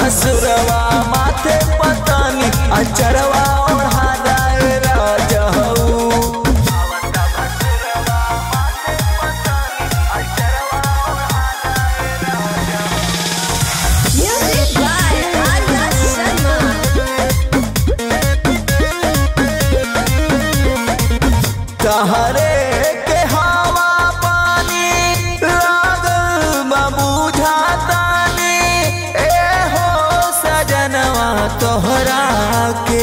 भसुरवा माथे पतानी अचरवा ओढ़ा दाए राजहू। Music by Arya Sharma. कहरे के हवा पानी लागल बबूझा तानी ए हो सजनवा तोहरा के।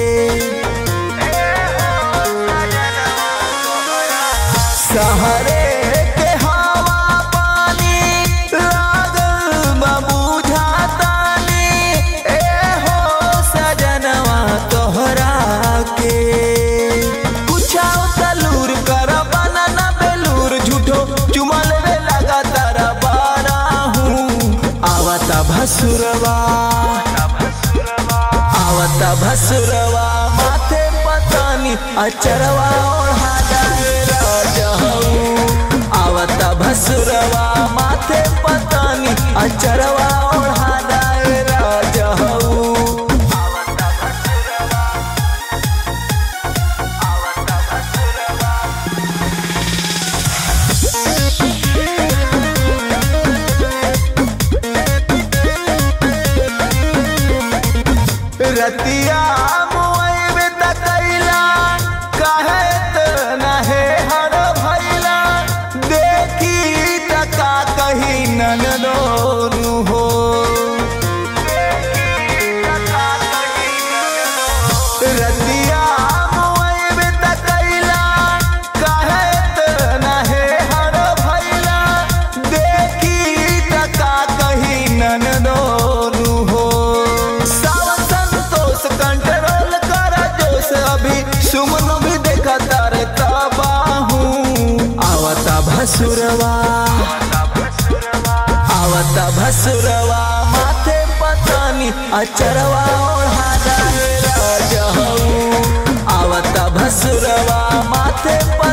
सहरे के हवा पानी लागल बबूझा तानी ए हो सजनवा तोहरा के। तलूर कर बनाना बेलूर झूठो चुमल वे लगा तारा बारा हूँ। आवता भसुरवा माथे पतानी अचरवा ओढ़ा दाए राजहू। आवता भसुरवा माथे पतानी अचरवा ओढ़ा दाए राजहू। रतिया मुआइब तकैला काहे इतना है हर भैला। देखी तका कहीं ननदोनु हो। रतिया मुआइब तकैला काहे इतना है हर भैला। देखी तका कहीं ननदोनु हो। कंट्रोल कर जोश अभी सुमन भी देखा तारे तबाहू। आवता भसुरवा माथे पतानी अचरवा ओढ़ा दाए राजहू। आवता भसुरवा माथे